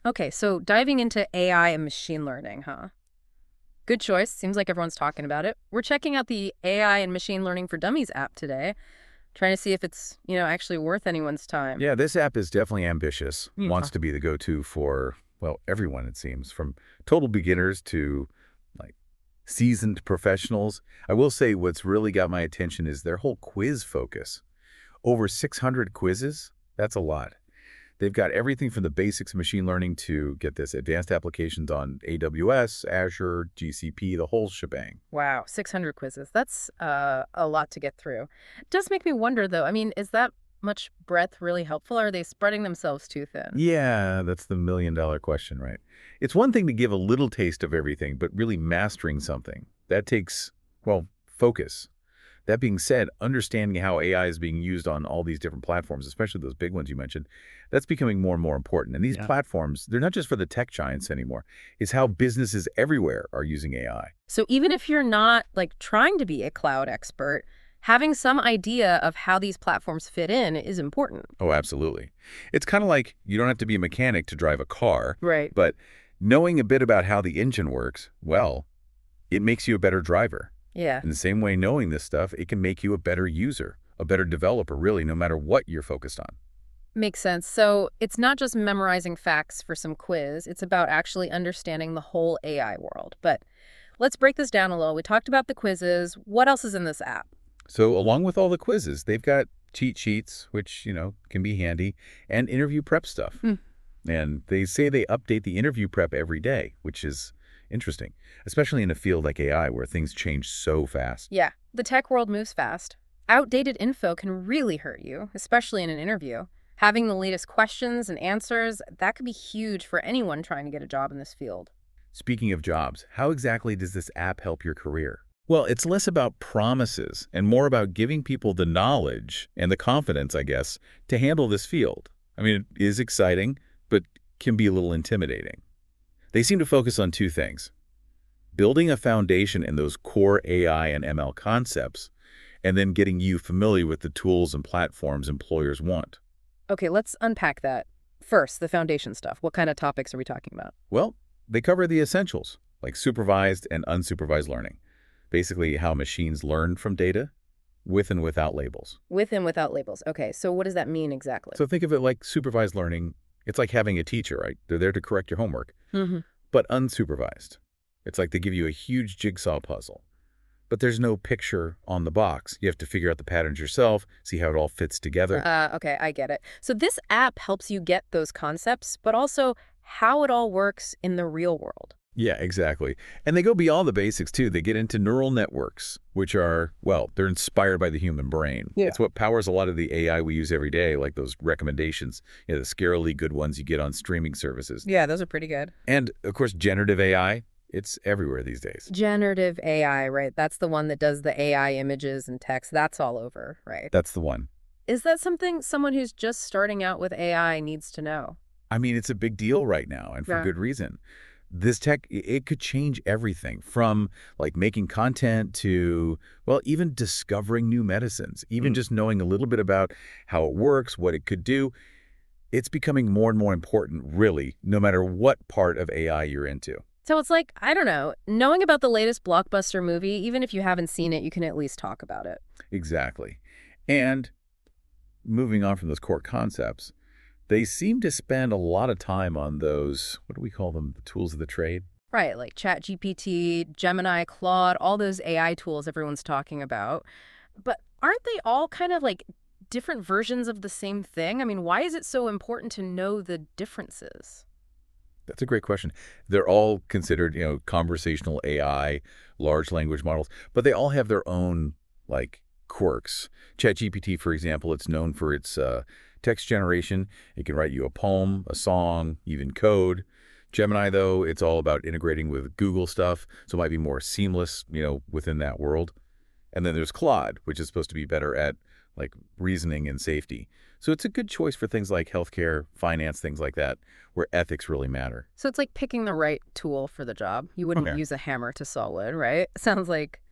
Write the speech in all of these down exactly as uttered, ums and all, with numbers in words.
Okay, so diving into A I and machine learning, huh? Good choice. Seems like everyone's talking about it. We're checking out the A I and Machine Learning for Dummies app today, trying to see if it's, you know, actually worth anyone's time. Yeah, this app is definitely ambitious, Yeah. wants to be the go-to for, well, everyone, it seems, from total beginners to, like, seasoned professionals. I will say what's really got my attention is their whole quiz focus. Over six hundred quizzes? That's a lot. They've got everything from the basics of machine learning to, get this, advanced applications on A W S, Azure, G C P, the whole shebang. Wow, six hundred quizzes. That's uh, a lot to get through. It does make me wonder, though. I mean, is that much breadth really helpful? Or are they spreading themselves too thin? Yeah, that's the million dollar question, right? It's one thing to give a little taste of everything, but really mastering something, that takes, well, focus. That being said, understanding how A I is being used on all these different platforms, especially those big ones you mentioned, that's becoming more and more important. And these Yeah. platforms, they're not just for the tech giants anymore. It's how businesses everywhere are using A I. So even if you're not like trying to be a cloud expert, having some idea of how these platforms fit in is important. Oh, absolutely. It's kind of like you don't have to be a mechanic to drive a car, Right. but knowing a bit about how the engine works, well, it makes you a better driver. Yeah. In the same way, knowing this stuff, it can make you a better user, a better developer, really, no matter what you're focused on. Makes sense. So it's not just memorizing facts for some quiz, it's about actually understanding the whole A I world. But let's break this down a little. We talked about the quizzes. What else is in this app? So along with all the quizzes, they've got cheat sheets, which, you know, can be handy, and interview prep stuff. Hmm. And they say they update the interview prep every day, which is interesting, especially in a field like A I where things change so fast. Yeah, the tech world moves fast. Outdated info can really hurt you, especially in an interview. Having the latest questions and answers, that could be huge for anyone trying to get a job in this field. Speaking of jobs, how exactly does this app help your career? Well, it's less about promises and more about giving people the knowledge and the confidence, I guess, to handle this field. I mean, it is exciting, but can be a little intimidating. They seem to focus on two things: building a foundation in those core A I and M L concepts, and then getting you familiar with the tools and platforms employers want. Okay, let's unpack that. First, the foundation stuff. What kind of topics are we talking about? Well, they cover the essentials, like supervised and unsupervised learning. Basically, how machines learn from data, with and without labels. With and without labels. Okay, so what does that mean exactly? So think of it like supervised learning. It's like having a teacher, right? They're there to correct your homework. Hmm. But unsupervised, it's like they give you a huge jigsaw puzzle. But there's no picture on the box. You have to figure out the patterns yourself, see how it all fits together. Uh, okay, I get it. So this app helps you get those concepts, but also how it all works in the real world. Yeah, exactly. And they go beyond the basics, too. They get into neural networks, which are, well, they're inspired by the human brain. Yeah. It's what powers a lot of the A I we use every day, like those recommendations, you know, the scarily good ones you get on streaming services. Yeah, those are pretty good. And, of course, generative A I, it's everywhere these days. Generative A I, right? That's the one that does the A I images and text. That's all over, right? That's the one. Is that something someone who's just starting out with A I needs to know? I mean, it's a big deal right now, and for Yeah. good reason. This tech, i- it could change everything from like making content to, well, even discovering new medicines, even Mm. just knowing a little bit about how it works, what it could do. It's becoming more and more important, really, no matter what part of A I you're into. So it's like, I don't know, knowing about the latest blockbuster movie, even if you haven't seen it, you can at least talk about it. Exactly. And moving on from those core concepts, they seem to spend a lot of time on those, what do we call them, the tools of the trade? Right, like ChatGPT, Gemini, Claude, all those A I tools everyone's talking about. But aren't they all kind of like different versions of the same thing? I mean, why is it so important to know the differences? That's a great question. They're all considered, you know, conversational A I, large language models, but they all have their own, like, quirks. ChatGPT, for example, it's known for its uh, text generation. It can write you a poem, a song, even code. Gemini, though, it's all about integrating with Google stuff, so it might be more seamless, you know, within that world. And then there's Claude, which is supposed to be better at, like, reasoning and safety. So it's a good choice for things like healthcare, finance, things like that, where ethics really matter. So it's like picking the right tool for the job. You wouldn't Okay. use a hammer to saw wood, right? Sounds like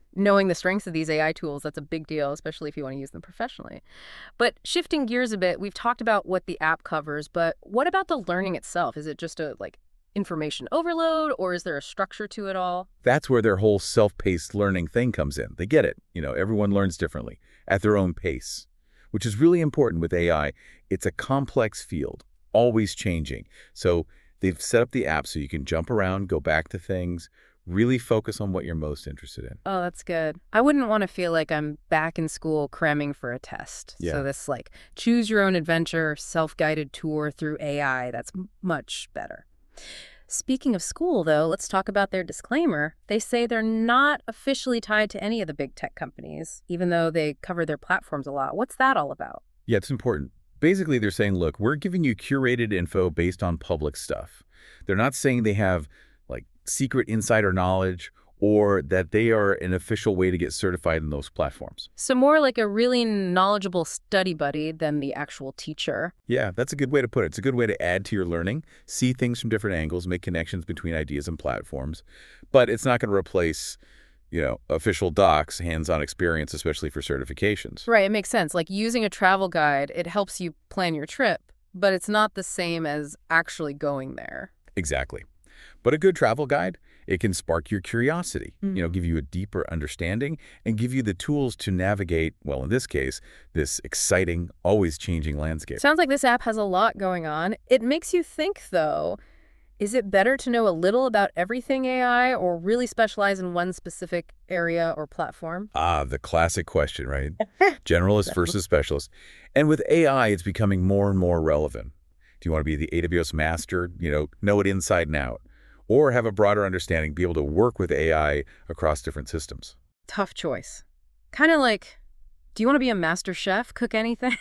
knowing the strengths of these A I tools, that's a big deal, especially if you want to use them professionally. But shifting gears a bit, we've talked about what the app covers, but what about the learning itself? Is it just a, like, information overload, or is there a structure to it all? That's where their whole self-paced learning thing comes in. They get it. You know, everyone learns differently at their own pace, which is really important with A I. It's a complex field, always changing. So they've set up the app so you can jump around, go back to things, really focus on what you're most interested in. Oh, that's good. I wouldn't want to feel like I'm back in school cramming for a test. Yeah. So this, like, choose your own adventure, self-guided tour through A I, that's m- much better. Speaking of school, though, let's talk about their disclaimer. They say they're not officially tied to any of the big tech companies, even though they cover their platforms a lot. What's that all about? Yeah, it's important. Basically, they're saying, look, we're giving you curated info based on public stuff. They're not saying they have, like, secret insider knowledge or that they are an official way to get certified in those platforms. So more like a really knowledgeable study buddy than the actual teacher. Yeah, that's a good way to put it. It's a good way to add to your learning, see things from different angles, make connections between ideas and platforms. But it's not going to replace, you know, official docs, hands-on experience, especially for certifications. Right, it makes sense. Like using a travel guide, it helps you plan your trip, but it's not the same as actually going there. Exactly. But a good travel guide, it can spark your curiosity, Mm. you know, give you a deeper understanding and give you the tools to navigate, well, in this case, this exciting, always changing landscape. Sounds like this app has a lot going on. It makes you think, though, is it better to know a little about everything A I or really specialize in one specific area or platform? Ah, the classic question, right? Generalist versus specialist. And with A I, it's becoming more and more relevant. Do you want to be the A W S master, you know, know it inside and out? Or have a broader understanding, be able to work with A I across different systems? Tough choice. Kind of like, do you want to be a master chef, cook anything?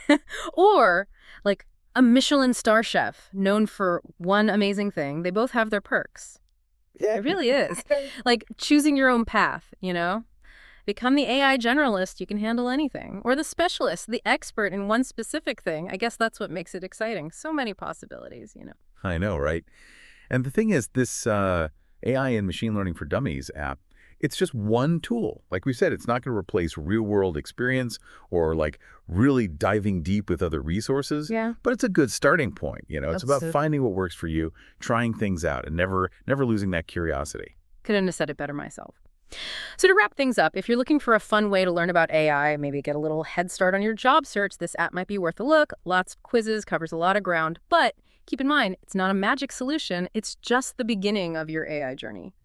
Or like a Michelin star chef known for one amazing thing. They both have their perks. It really is. Like choosing your own path, you know? Become the A I generalist, you can handle anything. Or the specialist, the expert in one specific thing. I guess that's what makes it exciting. So many possibilities, you know. I know, right? And the thing is, this uh, A I and Machine Learning for Dummies app, it's just one tool. Like we said, it's not going to replace real-world experience or like really diving deep with other resources. Yeah. But it's a good starting point. You know, it's about Absolutely. finding what works for you, trying things out, and never, never losing that curiosity. Couldn't have said it better myself. So to wrap things up, if you're looking for a fun way to learn about A I, maybe get a little head start on your job search, this app might be worth a look. Lots of quizzes, covers a lot of ground. But keep in mind, it's not a magic solution. It's just the beginning of your A I journey.